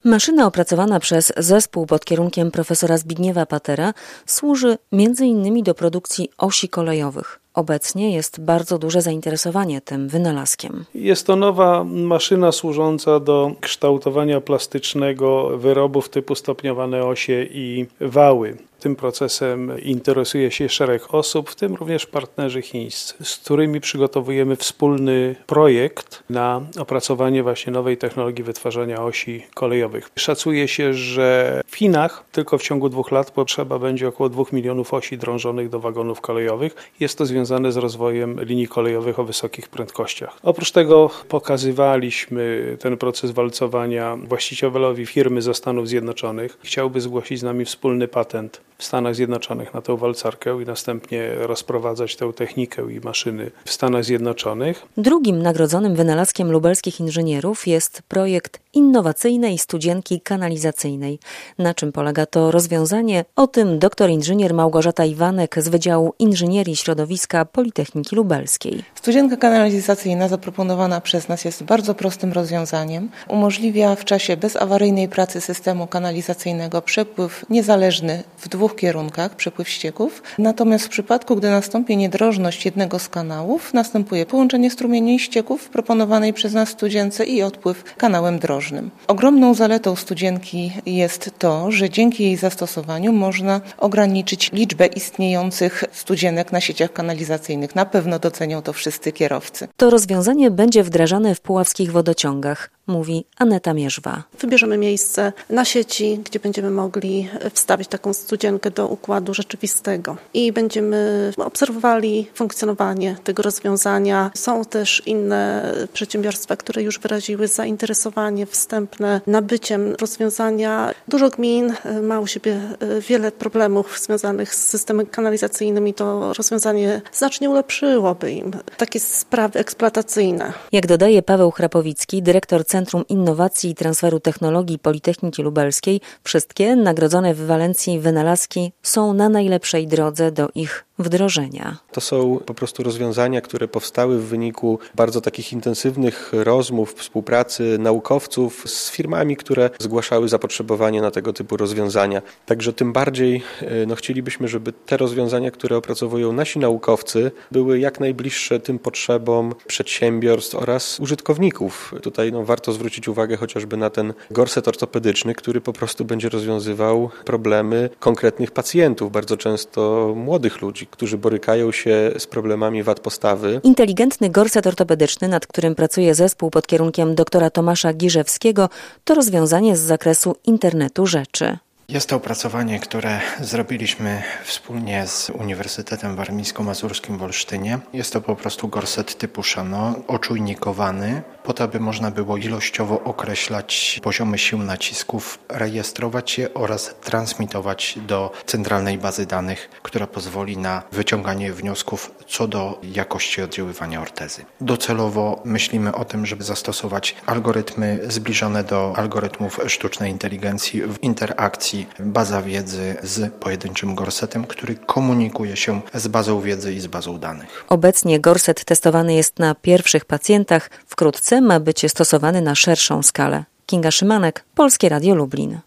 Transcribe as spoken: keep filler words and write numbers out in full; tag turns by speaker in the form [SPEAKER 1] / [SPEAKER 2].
[SPEAKER 1] Maszyna opracowana przez zespół pod kierunkiem profesora Zbigniewa Patera służy między innymi do produkcji osi kolejowych. Obecnie jest bardzo duże zainteresowanie tym wynalazkiem.
[SPEAKER 2] Jest to nowa maszyna służąca do kształtowania plastycznego wyrobów typu stopniowane osie i wały. Tym procesem interesuje się szereg osób, w tym również partnerzy chińscy, z którymi przygotowujemy wspólny projekt na opracowanie właśnie nowej technologii wytwarzania osi kolejowych. Szacuje się, że w Chinach tylko w ciągu dwóch lat potrzeba będzie około dwóch milionów osi drążonych do wagonów kolejowych. Jest to związane z rozwojem linii kolejowych o wysokich prędkościach. Oprócz tego pokazywaliśmy ten proces walcowania właścicielowi firmy ze Stanów Zjednoczonych. Chciałby zgłosić z nami wspólny patent w Stanach Zjednoczonych na tę walcarkę i następnie rozprowadzać tę technikę i maszyny w Stanach Zjednoczonych.
[SPEAKER 1] Drugim nagrodzonym wynalazkiem lubelskich inżynierów jest projekt innowacyjnej studzienki kanalizacyjnej. Na czym polega to rozwiązanie? O tym doktor inżynier Małgorzata Iwanek z Wydziału Inżynierii Środowiska Politechniki Lubelskiej.
[SPEAKER 3] Studzienka kanalizacyjna zaproponowana przez nas jest bardzo prostym rozwiązaniem. Umożliwia w czasie bezawaryjnej pracy systemu kanalizacyjnego przepływ niezależny w dwóch kierunkach, przepływ ścieków. Natomiast w przypadku, gdy nastąpi niedrożność jednego z kanałów, następuje połączenie strumieni ścieków w proponowanej przez nas studzience i odpływ kanałem drożnym. Ogromną zaletą studzienki jest to, że dzięki jej zastosowaniu można ograniczyć liczbę istniejących studzienek na sieciach kanalizacyjnych. Na pewno docenią to wszyscy kierowcy.
[SPEAKER 1] To rozwiązanie będzie wdrażane w puławskich wodociągach, mówi Aneta Mierzwa.
[SPEAKER 4] Wybierzemy miejsce na sieci, gdzie będziemy mogli wstawić taką studzienkę do układu rzeczywistego i będziemy obserwowali funkcjonowanie tego rozwiązania. Są też inne przedsiębiorstwa, które już wyraziły zainteresowanie wstępne nabyciem rozwiązania. Dużo gmin ma u siebie wiele problemów związanych z systemem kanalizacyjnym i to rozwiązanie znacznie ulepszyłoby im takie sprawy eksploatacyjne.
[SPEAKER 1] Jak dodaje Paweł Chrapowicki, dyrektor Centrum Innowacji i Transferu Technologii Politechniki Lubelskiej, wszystkie nagrodzone w Walencji wynalazki są na najlepszej drodze do ich wdrożenia.
[SPEAKER 5] To są po prostu rozwiązania, które powstały w wyniku bardzo takich intensywnych rozmów, współpracy naukowców z firmami, które zgłaszały zapotrzebowanie na tego typu rozwiązania. Także tym bardziej no, chcielibyśmy, żeby te rozwiązania, które opracowują nasi naukowcy, były jak najbliższe tym potrzebom przedsiębiorstw oraz użytkowników. Tutaj no, warto zwrócić uwagę chociażby na ten gorset ortopedyczny, który po prostu będzie rozwiązywał problemy konkretnych pacjentów, bardzo często młodych ludzi, którzy borykają się z problemami wad postawy.
[SPEAKER 1] Inteligentny gorset ortopedyczny, nad którym pracuje zespół pod kierunkiem doktora Tomasza Girzewskiego, to rozwiązanie z zakresu internetu rzeczy.
[SPEAKER 6] Jest to opracowanie, które zrobiliśmy wspólnie z Uniwersytetem Warmińsko-Mazurskim w Olsztynie. Jest to po prostu gorset typu Shano, oczujnikowany, po to, aby można było ilościowo określać poziomy sił nacisków, rejestrować je oraz transmitować do centralnej bazy danych, która pozwoli na wyciąganie wniosków co do jakości oddziaływania ortezy. Docelowo myślimy o tym, żeby zastosować algorytmy zbliżone do algorytmów sztucznej inteligencji w interakcji baza wiedzy z pojedynczym gorsetem, który komunikuje się z bazą wiedzy i z bazą danych.
[SPEAKER 1] Obecnie gorset testowany jest na pierwszych pacjentach. Wkrótce ma być stosowany na szerszą skalę. Kinga Szymanek, Polskie Radio Lublin.